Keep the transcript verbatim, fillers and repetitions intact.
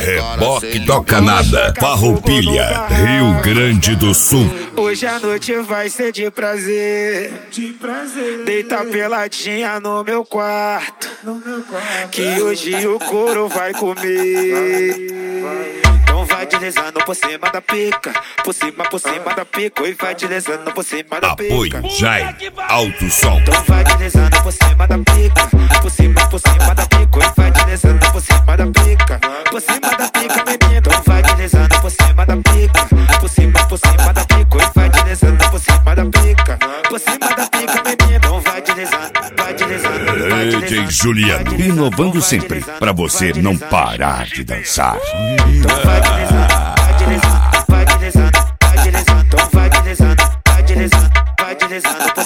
Reboque toca nada, Farroupilha, Rio Grande do Sul. Hoje a noite vai ser de prazer, de prazer. Deita peladinha no meu quarto, no meu quarto. Que hoje o couro vai comer. Então vai deslizando por cima da pica, por cima, por cima da pica. E vai deslizando por cima da pica. Apoio Jai, alto som. Então vai deslizando por cima da pica, por cima, por cima da pica. E vai deslizando por cima da pica, por cima da pica, menino. Então vai deslizando por cima da pica, por cima, por cima da pica. E vai deslizando por cima da pica, por cima da pica, menino. Então vai deslizando, vai deslizando, vai deslizando. D J Juliano, inovando sempre, pra você não parar de dançar. Então vai deslizando, vai deslizando, vai deslizando, vai deslizando. Então vai deslizando, vai deslizando, vai deslizando.